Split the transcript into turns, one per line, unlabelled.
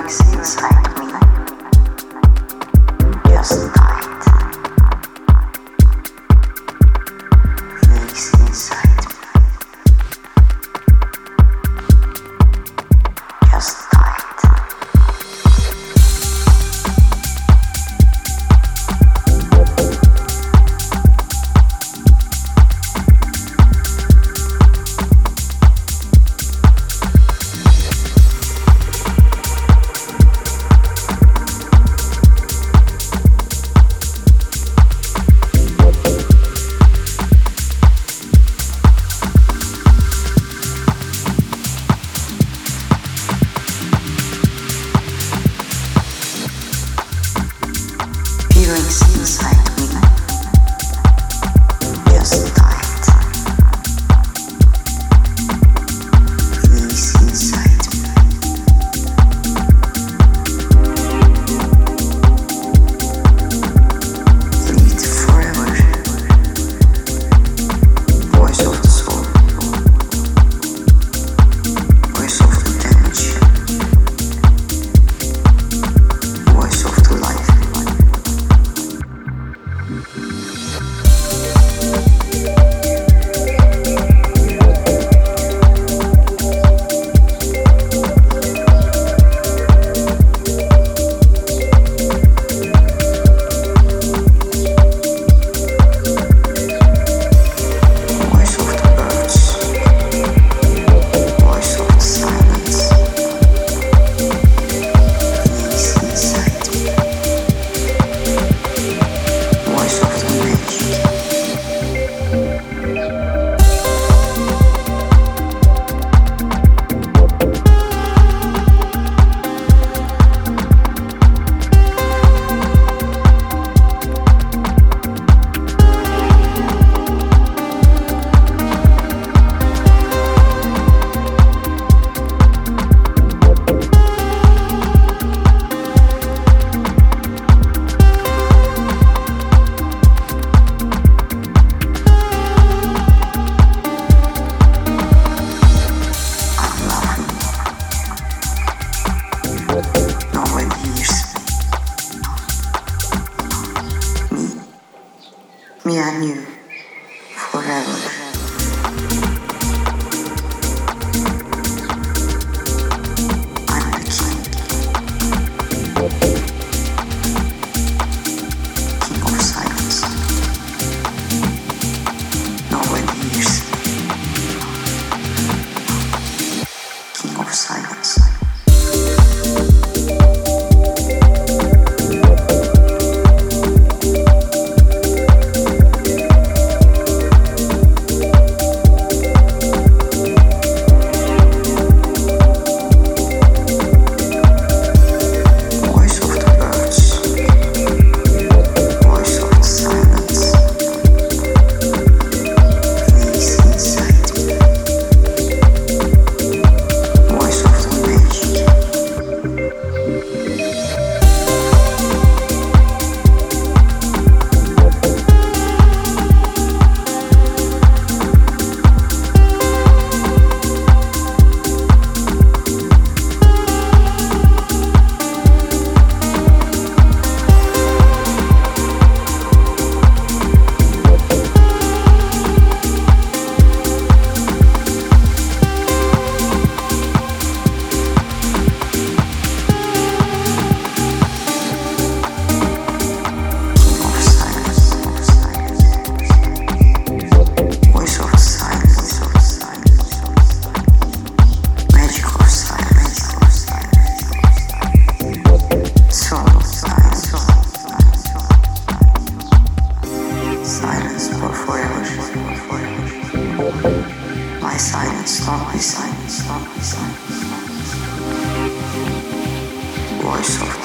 feelings inside me just died. Feelings inside me just died. Feelings inside me just died. Feelings inside me lead forever. Voice of the soul, voice of the damage, voice of the life. Nobody hears me and you forever. I'm the king of silence. Nobody hears me. King of silence. Silence for forever. My silence, not my silence, not my silence. Voice of